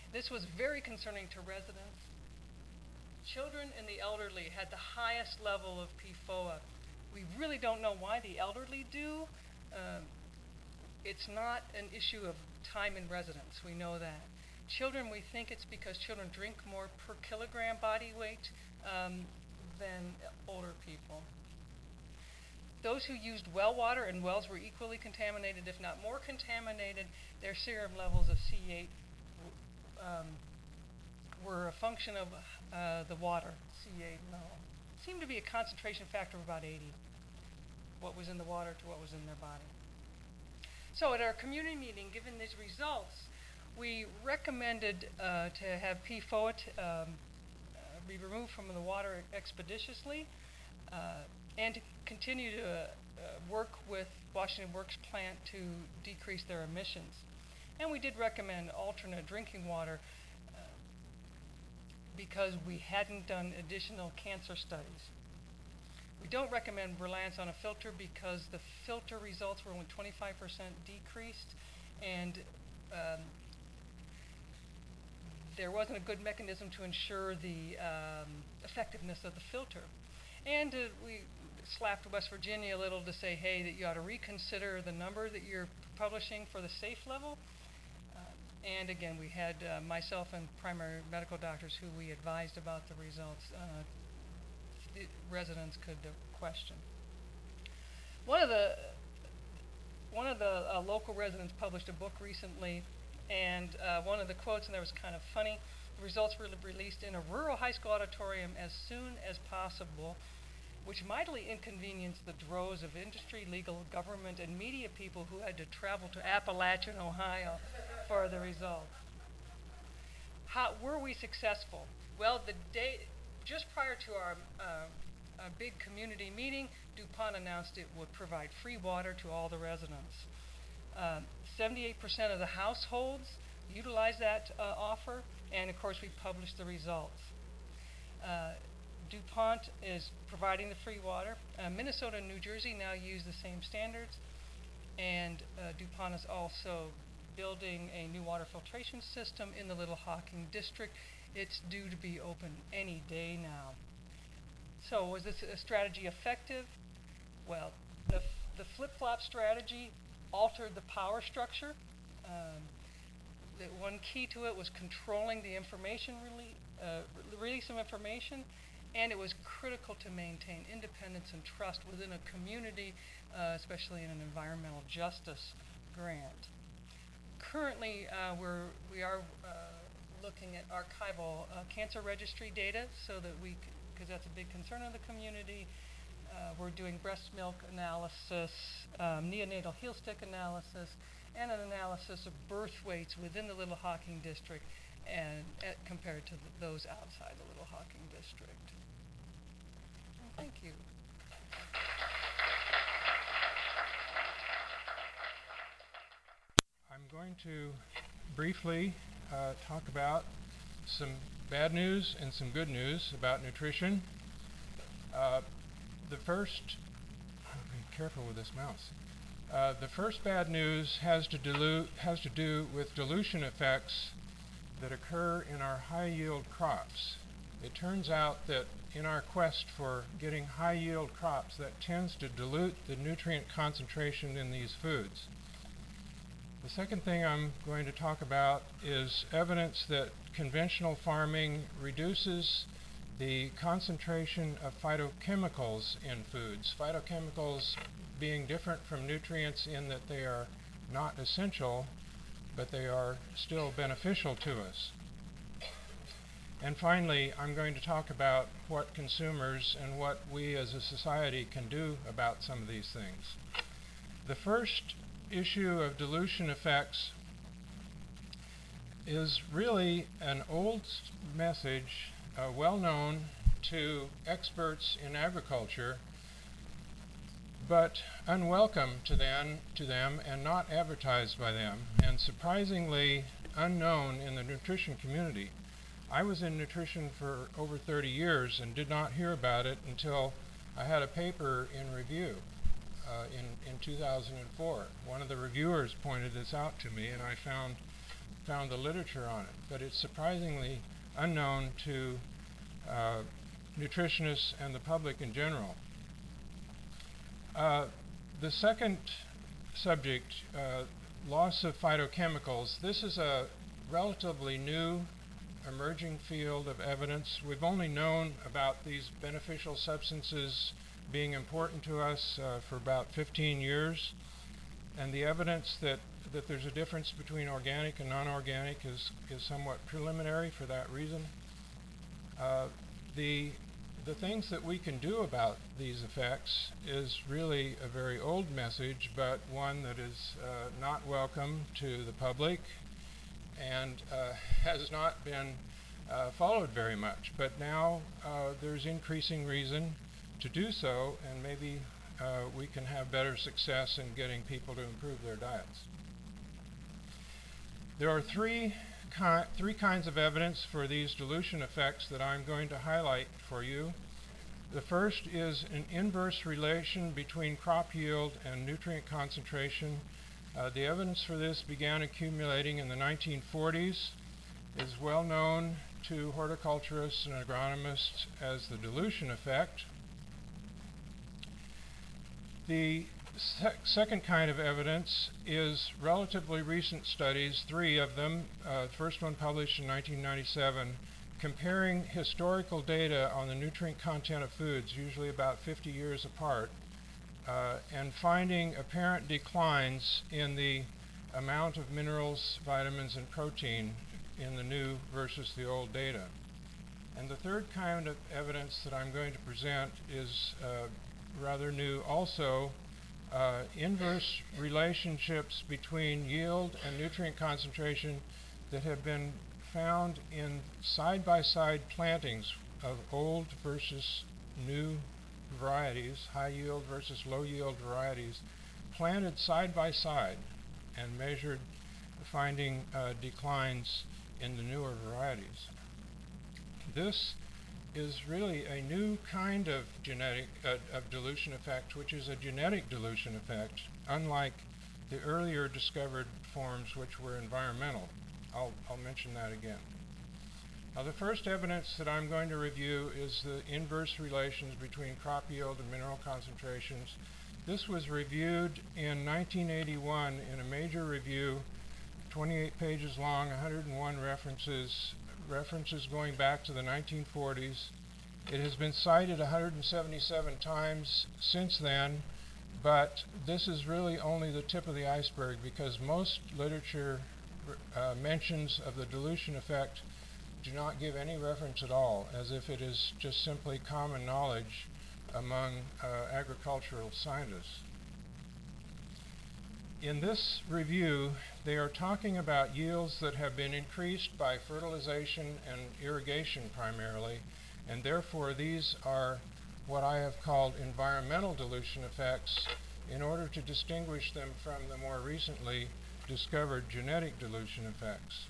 This was very concerning to residents. Children and the elderly had the highest level of PFOA. We really don't know why the elderly do. Um, it's not an issue of time in residence, we know that. Children, we think it's because children drink more per kilogram body weight than older people. Those who used well water and wells were equally contaminated, if not more contaminated. Their serum levels of C8 were a function of the water, C8 level. Seemed to be a concentration factor of about 80, what was in the water to what was in their body. So at our community meeting, given these results, we recommended to have PFOA be removed from the water expeditiously and to continue to work with Washington Works plant to decrease their emissions. And we did recommend alternate drinking water because we hadn't done additional cancer studies. We don't recommend reliance on a filter because the filter results were only 25% decreased, and there wasn't a good mechanism to ensure the effectiveness of the filter. And we slapped West Virginia a little to say, hey, that you ought to reconsider the number that you're publishing for the safe level. And again, we had myself and primary medical doctors who we advised about the results. The residents could question. One of the local residents published a book recently, and one of the quotes, and that was kind of funny, the results were released in a rural high school auditorium as soon as possible, which mightily inconvenienced the droves of industry, legal, government, and media people who had to travel to Appalachian, Ohio for the results. How were we successful? Well, the day just prior to our big community meeting, DuPont announced it would provide free water to all the residents. 78% of the households utilized that offer, and of course we published the results. DuPont is providing the free water. Minnesota and New Jersey now use the same standards, and DuPont is also building a new water filtration system in the Little Hocking district. It's due to be open any day now. So was this a strategy effective? Well, the flip-flop strategy altered the power structure. The one key to it was controlling the information release of information, and it was critical to maintain independence and trust within a community, especially in an environmental justice grant. Currently, we are looking at archival cancer registry data so that we, because that's a big concern of the community. We're doing breast milk analysis, neonatal heel stick analysis, and an analysis of birth weights within the Little Hocking district and compared to those outside the Little Hocking district. Thank you. I'm going to briefly talk about some bad news and some good news about nutrition. The first, be careful with this mouse. The first bad news has to do with dilution effects that occur in our high-yield crops. It turns out that in our quest for getting high-yield crops, that tends to dilute the nutrient concentration in these foods. The second thing I'm going to talk about is evidence that conventional farming reduces the concentration of phytochemicals in foods. Phytochemicals being different from nutrients in that they are not essential, but they are still beneficial to us. And finally, I'm going to talk about what consumers and what we as a society can do about some of these things. The first issue of dilution effects is really an old message, well known to experts in agriculture, but unwelcome to them and not advertised by them, and surprisingly unknown in the nutrition community. I was in nutrition for over 30 years and did not hear about it until I had a paper in review in 2004. One of the reviewers pointed this out to me, and I found found the literature on it, but it's surprisingly unknown to nutritionists and the public in general. The second subject, loss of phytochemicals. This is a relatively new emerging field of evidence. We've only known about these beneficial substances being important to us for about 15 years, and the evidence that there's a difference between organic and non-organic is somewhat preliminary for that reason. The things that we can do about these effects is really a very old message, but one that is not welcome to the public and has not been followed very much. But now there's increasing reason to do so, and maybe we can have better success in getting people to improve their diets. There are three kinds of evidence for these dilution effects that I'm going to highlight for you. The first is an inverse relation between crop yield and nutrient concentration. The evidence for this began accumulating in the 1940s. It is well known to horticulturists and agronomists as the dilution effect. The second kind of evidence is relatively recent studies, 3 of them, the first one published in 1997, comparing historical data on the nutrient content of foods, usually about 50 years apart, and finding apparent declines in the amount of minerals, vitamins, and protein in the new versus the old data. And the third kind of evidence that I'm going to present is rather new also. Inverse relationships between yield and nutrient concentration that have been found in side-by-side plantings of old versus new varieties, high yield versus low yield varieties, planted side by side and measured, finding declines in the newer varieties. This is really a new kind of dilution effect, which is a genetic dilution effect, unlike the earlier discovered forms which were environmental. I'll mention that again. Now, the first evidence that I'm going to review is the inverse relations between crop yield and mineral concentrations. This was reviewed in 1981 in a major review, 28 pages long, 101 references going back to the 1940s. It has been cited 177 times since then, but this is really only the tip of the iceberg, because most literature mentions of the dilution effect do not give any reference at all, as if it is just simply common knowledge among agricultural scientists. In this review, they are talking about yields that have been increased by fertilization and irrigation primarily, and therefore these are what I have called environmental dilution effects, in order to distinguish them from the more recently discovered genetic dilution effects.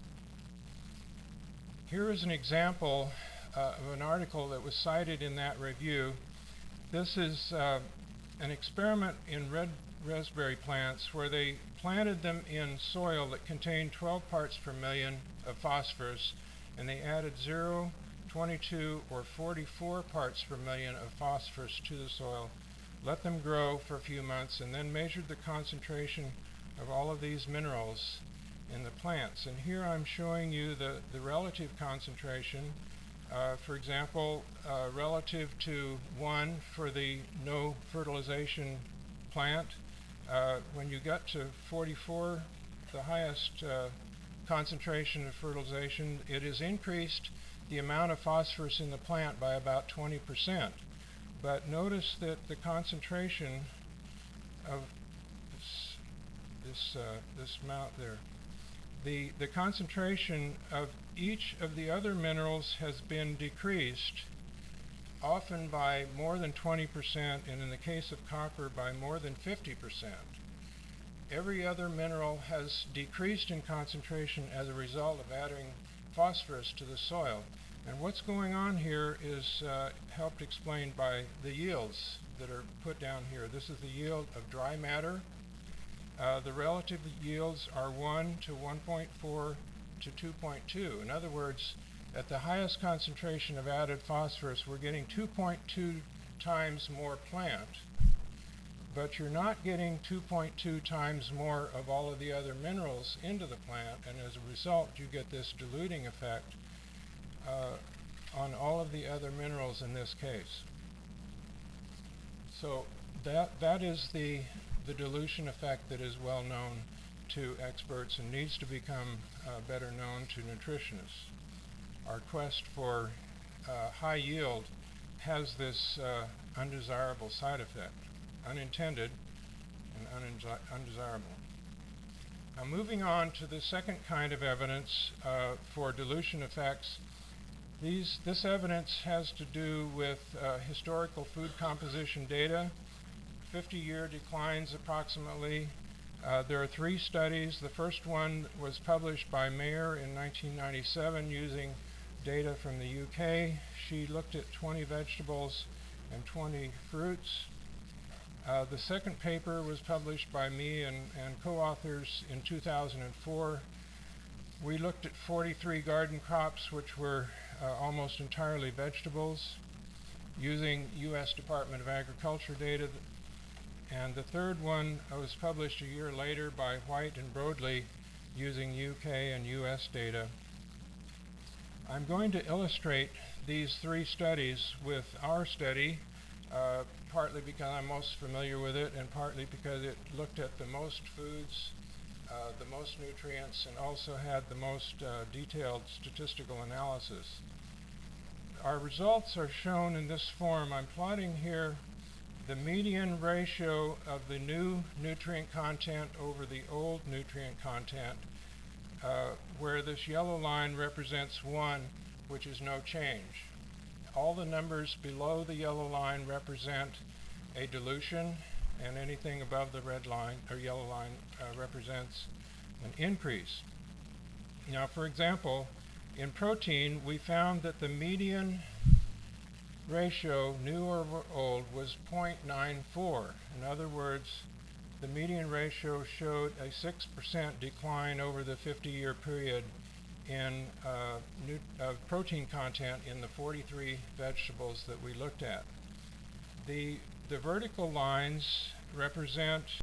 Here is an example of an article that was cited in that review. This is an experiment in red raspberry plants where they planted them in soil that contained 12 parts per million of phosphorus, and they added 0, 22, or 44 parts per million of phosphorus to the soil, let them grow for a few months, and then measured the concentration of all of these minerals in the plants. And here I'm showing you the relative concentration. For example, relative to 1 for the no fertilization plant, when you get to 44, the highest concentration of fertilization, it has increased the amount of phosphorus in the plant by about 20%. But notice that the concentration of this amount there, the concentration of each of the other minerals has been decreased, often by more than 20%, and in the case of copper, by more than 50%. Every other mineral has decreased in concentration as a result of adding phosphorus to the soil. And what's going on here is helped explained by the yields that are put down here. This is the yield of dry matter. the relative yields are 1 to 1.4 to 2.2. In other words, at the highest concentration of added phosphorus, we're getting 2.2 times more plant, but you're not getting 2.2 times more of all of the other minerals into the plant, and as a result, you get this diluting effect on all of the other minerals in this case. So that is the dilution effect that is well known to experts and needs to become better known to nutritionists. Our quest for high yield has this undesirable side effect, unintended and undesirable. Now, moving on to the second kind of evidence for dilution effects, this evidence has to do with historical food composition data, 50-year declines approximately. There are 3 studies. The first one was published by Mayer in 1997 using data from the UK. She looked at 20 vegetables and 20 fruits. The second paper was published by me and co-authors in 2004. We looked at 43 garden crops, which were almost entirely vegetables, using U.S. Department of Agriculture data. And the third one was published a year later by White and Broadley using UK and US data. I'm going to illustrate these 3 studies with our study, partly because I'm most familiar with it and partly because it looked at the most foods, the most nutrients, and also had the most detailed statistical analysis. Our results are shown in this form. I'm plotting here the median ratio of the new nutrient content over the old nutrient content, where this yellow line represents 1, which is no change. All the numbers below the yellow line represent a dilution, and anything above the red line or yellow line represents an increase. Now, for example, in protein, we found that the median ratio, new or old, was 0.94. In other words, the median ratio showed a 6% decline over the 50-year period in protein content in the 43 vegetables that we looked at. The vertical lines represent